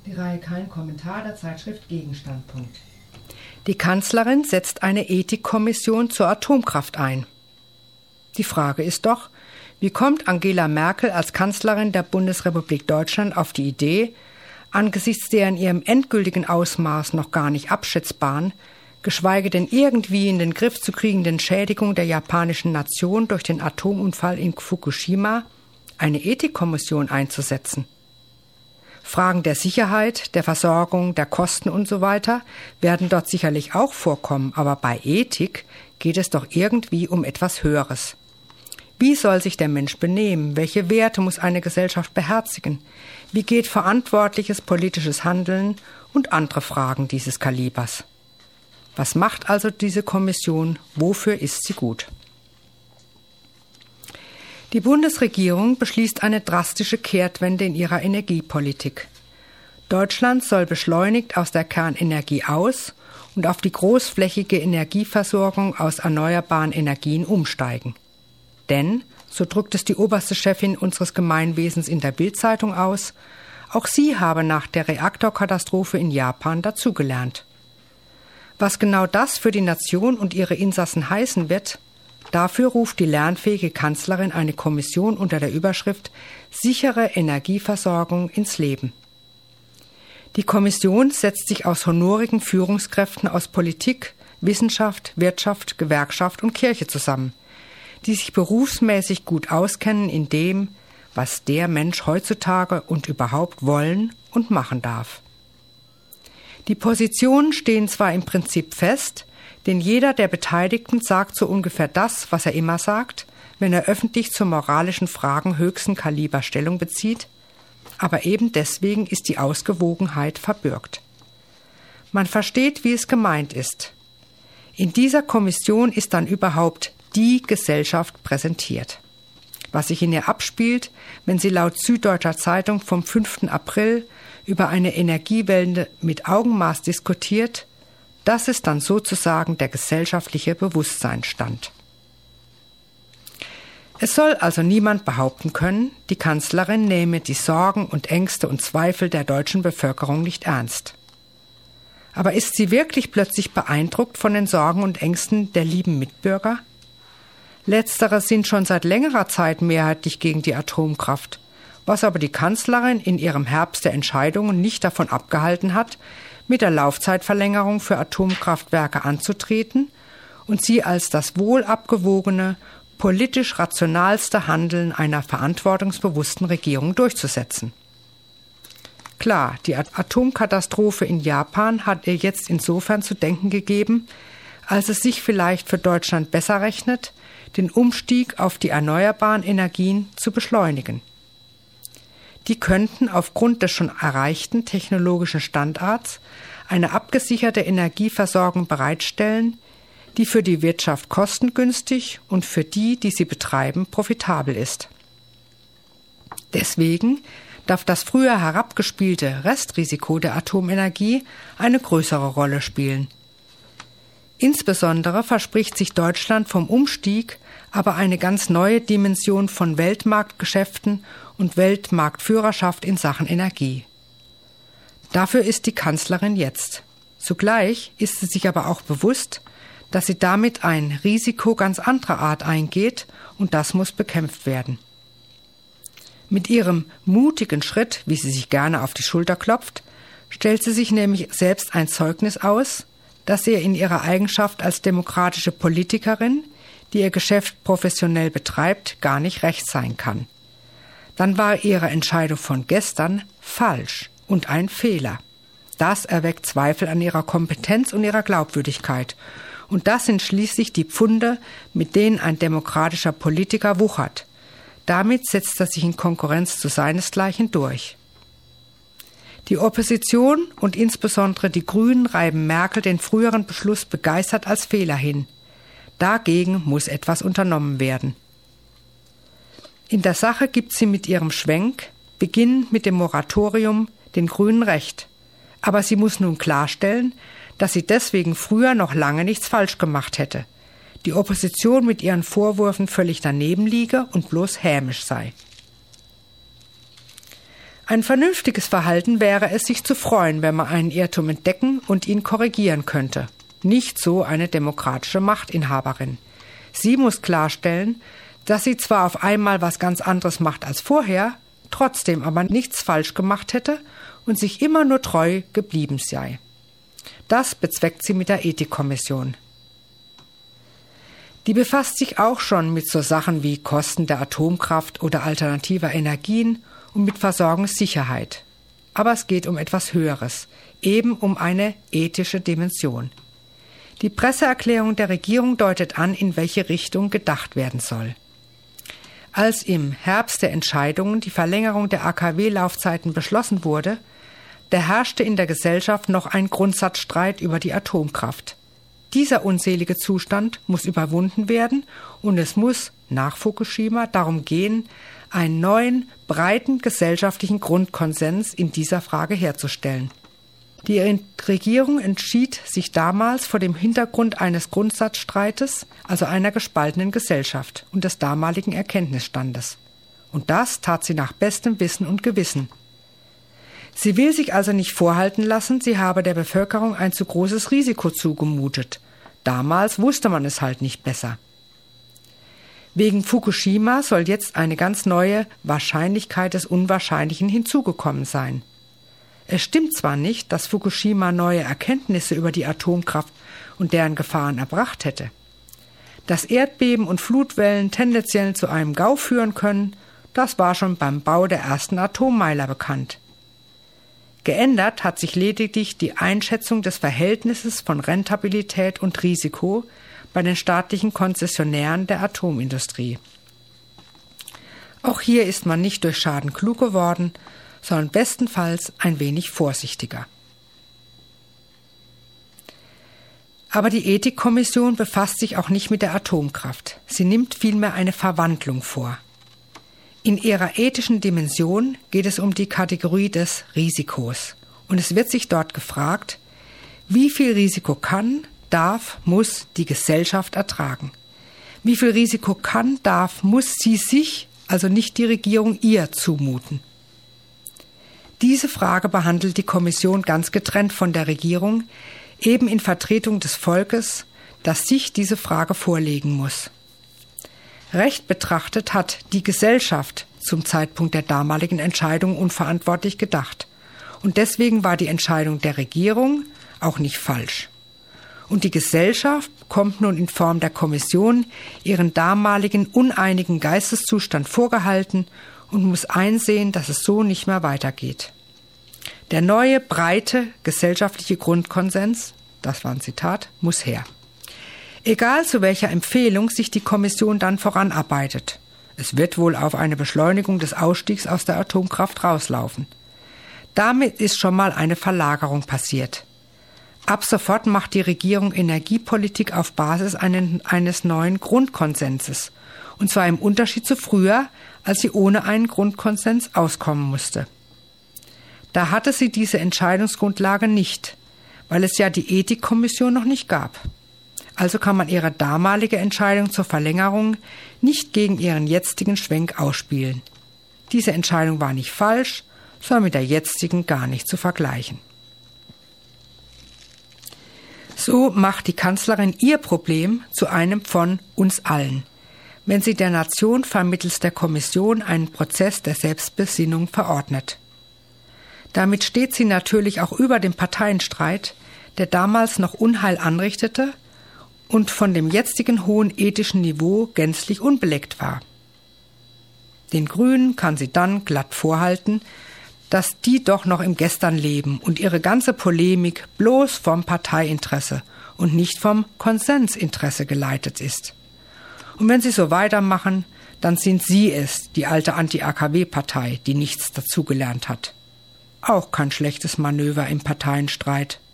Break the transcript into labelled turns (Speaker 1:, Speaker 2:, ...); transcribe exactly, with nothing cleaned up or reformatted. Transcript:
Speaker 1: Die Reihe Kein Kommentar der Zeitschrift Gegenstandpunkt.
Speaker 2: Die Kanzlerin setzt eine Ethikkommission zur Atomkraft ein. Die Frage ist doch, wie kommt Angela Merkel als Kanzlerin der Bundesrepublik Deutschland auf die Idee, angesichts der in ihrem endgültigen Ausmaß noch gar nicht abschätzbaren, geschweige denn irgendwie in den Griff zu kriegenden Schädigung der japanischen Nation durch den Atomunfall in Fukushima, eine Ethikkommission einzusetzen? Fragen der Sicherheit, der Versorgung, der Kosten und so weiter werden dort sicherlich auch vorkommen, aber bei Ethik geht es doch irgendwie um etwas Höheres. Wie soll sich der Mensch benehmen? Welche Werte muss eine Gesellschaft beherzigen? Wie geht verantwortliches politisches Handeln und andere Fragen dieses Kalibers? Was macht also diese Kommission? Wofür ist sie gut? Die Bundesregierung beschließt eine drastische Kehrtwende in ihrer Energiepolitik. Deutschland soll beschleunigt aus der Kernenergie aus und auf die großflächige Energieversorgung aus erneuerbaren Energien umsteigen. Denn, so drückt es die oberste Chefin unseres Gemeinwesens in der Bild-Zeitung aus, auch sie habe nach der Reaktorkatastrophe in Japan dazugelernt. Was genau das für die Nation und ihre Insassen heißen wird, dafür ruft die lernfähige Kanzlerin eine Kommission unter der Überschrift Sichere Energieversorgung ins Leben. Die Kommission setzt sich aus honorigen Führungskräften aus Politik, Wissenschaft, Wirtschaft, Gewerkschaft und Kirche zusammen, die sich berufsmäßig gut auskennen in dem, was der Mensch heutzutage und überhaupt wollen und machen darf. Die Positionen stehen zwar im Prinzip fest, denn jeder der Beteiligten sagt so ungefähr das, was er immer sagt, wenn er öffentlich zu moralischen Fragen höchsten Kaliber Stellung bezieht, aber eben deswegen ist die Ausgewogenheit verbürgt. Man versteht, wie es gemeint ist. In dieser Kommission ist dann überhaupt die Gesellschaft präsentiert. Was sich in ihr abspielt, wenn sie laut Süddeutscher Zeitung vom fünften April über eine Energiewende mit Augenmaß diskutiert, das ist dann sozusagen der gesellschaftliche Bewusstseinsstand. Es soll also niemand behaupten können, die Kanzlerin nehme die Sorgen und Ängste und Zweifel der deutschen Bevölkerung nicht ernst. Aber ist sie wirklich plötzlich beeindruckt von den Sorgen und Ängsten der lieben Mitbürger? Letztere sind schon seit längerer Zeit mehrheitlich gegen die Atomkraft, was aber die Kanzlerin in ihrem Herbst der Entscheidungen nicht davon abgehalten hat, mit der Laufzeitverlängerung für Atomkraftwerke anzutreten und sie als das wohl abgewogene, politisch rationalste Handeln einer verantwortungsbewussten Regierung durchzusetzen. Klar, die Atomkatastrophe in Japan hat ihr jetzt insofern zu denken gegeben, als es sich vielleicht für Deutschland besser rechnet, den Umstieg auf die erneuerbaren Energien zu beschleunigen. Die könnten aufgrund des schon erreichten technologischen Standards eine abgesicherte Energieversorgung bereitstellen, die für die Wirtschaft kostengünstig und für die, die sie betreiben, profitabel ist. Deswegen darf das früher herabgespielte Restrisiko der Atomenergie eine größere Rolle spielen. Insbesondere verspricht sich Deutschland vom Umstieg aber eine ganz neue Dimension von Weltmarktgeschäften und Weltmarktführerschaft in Sachen Energie. Dafür ist die Kanzlerin jetzt. Zugleich ist sie sich aber auch bewusst, dass sie damit ein Risiko ganz anderer Art eingeht und das muss bekämpft werden. Mit ihrem mutigen Schritt, wie sie sich gerne auf die Schulter klopft, stellt sie sich nämlich selbst ein Zeugnis aus, dass ihr in ihrer Eigenschaft als demokratische Politikerin, die ihr Geschäft professionell betreibt, gar nicht recht sein kann. Dann war ihre Entscheidung von gestern falsch und ein Fehler. Das erweckt Zweifel an ihrer Kompetenz und ihrer Glaubwürdigkeit. Und das sind schließlich die Pfunde, mit denen ein demokratischer Politiker wuchert. Damit setzt er sich in Konkurrenz zu seinesgleichen durch. Die Opposition und insbesondere die Grünen reiben Merkel den früheren Beschluss begeistert als Fehler hin. Dagegen muss etwas unternommen werden. In der Sache gibt sie mit ihrem Schwenk, beginnend mit dem Moratorium, den Grünen recht. Aber sie muss nun klarstellen, dass sie deswegen früher noch lange nichts falsch gemacht hätte. Die Opposition mit ihren Vorwürfen völlig daneben liege und bloß hämisch sei. Ein vernünftiges Verhalten wäre es, sich zu freuen, wenn man einen Irrtum entdecken und ihn korrigieren könnte. Nicht so eine demokratische Machtinhaberin. Sie muss klarstellen, dass sie zwar auf einmal was ganz anderes macht als vorher, trotzdem aber nichts falsch gemacht hätte und sich immer nur treu geblieben sei. Das bezweckt sie mit der Ethikkommission. Die befasst sich auch schon mit so Sachen wie Kosten der Atomkraft oder alternativer Energien und mit Versorgungssicherheit. Aber es geht um etwas Höheres, eben um eine ethische Dimension. Die Presseerklärung der Regierung deutet an, in welche Richtung gedacht werden soll. Als im Herbst der Entscheidungen die Verlängerung der A K W-Laufzeiten beschlossen wurde, da herrschte in der Gesellschaft noch ein Grundsatzstreit über die Atomkraft. Dieser unselige Zustand muss überwunden werden und es muss, nach Fukushima, darum gehen, einen neuen, breiten gesellschaftlichen Grundkonsens in dieser Frage herzustellen. Die Regierung entschied sich damals vor dem Hintergrund eines Grundsatzstreites, also einer gespaltenen Gesellschaft und des damaligen Erkenntnisstandes. Und das tat sie nach bestem Wissen und Gewissen. Sie will sich also nicht vorhalten lassen, sie habe der Bevölkerung ein zu großes Risiko zugemutet. Damals wusste man es halt nicht besser. Wegen Fukushima soll jetzt eine ganz neue Wahrscheinlichkeit des Unwahrscheinlichen hinzugekommen sein. Es stimmt zwar nicht, dass Fukushima neue Erkenntnisse über die Atomkraft und deren Gefahren erbracht hätte. Dass Erdbeben und Flutwellen tendenziell zu einem Gau führen können, das war schon beim Bau der ersten Atommeiler bekannt. Geändert hat sich lediglich die Einschätzung des Verhältnisses von Rentabilität und Risiko bei den staatlichen Konzessionären der Atomindustrie. Auch hier ist man nicht durch Schaden klug geworden, sondern bestenfalls ein wenig vorsichtiger. Aber die Ethikkommission befasst sich auch nicht mit der Atomkraft. Sie nimmt vielmehr eine Verwandlung vor. In ihrer ethischen Dimension geht es um die Kategorie des Risikos. Und es wird sich dort gefragt, wie viel Risiko kann, darf, muss die Gesellschaft ertragen? Wie viel Risiko kann, darf, muss sie sich, also nicht die Regierung, ihr zumuten? Diese Frage behandelt die Kommission ganz getrennt von der Regierung, eben in Vertretung des Volkes, das sich diese Frage vorlegen muss. Recht betrachtet hat die Gesellschaft zum Zeitpunkt der damaligen Entscheidung unverantwortlich gedacht. Und deswegen war die Entscheidung der Regierung auch nicht falsch. Und die Gesellschaft bekommt nun in Form der Kommission ihren damaligen uneinigen Geisteszustand vorgehalten und muss einsehen, dass es so nicht mehr weitergeht. Der neue, breite gesellschaftliche Grundkonsens, das war ein Zitat, muss her. Egal zu welcher Empfehlung sich die Kommission dann voranarbeitet. Es wird wohl auf eine Beschleunigung des Ausstiegs aus der Atomkraft rauslaufen. Damit ist schon mal eine Verlagerung passiert. Ab sofort macht die Regierung Energiepolitik auf Basis einen, eines neuen Grundkonsenses. Und zwar im Unterschied zu früher, als sie ohne einen Grundkonsens auskommen musste. Da hatte sie diese Entscheidungsgrundlage nicht, weil es ja die Ethikkommission noch nicht gab. Also kann man ihre damalige Entscheidung zur Verlängerung nicht gegen ihren jetzigen Schwenk ausspielen. Diese Entscheidung war nicht falsch, sondern mit der jetzigen gar nicht zu vergleichen. So macht die Kanzlerin ihr Problem zu einem von uns allen, wenn sie der Nation vermittels der Kommission einen Prozess der Selbstbesinnung verordnet. Damit steht sie natürlich auch über dem Parteienstreit, der damals noch Unheil anrichtete und von dem jetzigen hohen ethischen Niveau gänzlich unbeleckt war. Den Grünen kann sie dann glatt vorhalten, dass die doch noch im Gestern leben und ihre ganze Polemik bloß vom Parteiinteresse und nicht vom Konsensinteresse geleitet ist. Und wenn sie so weitermachen, dann sind sie es, die alte Anti-A K W-Partei, die nichts dazugelernt hat. Auch kein schlechtes Manöver im Parteienstreit.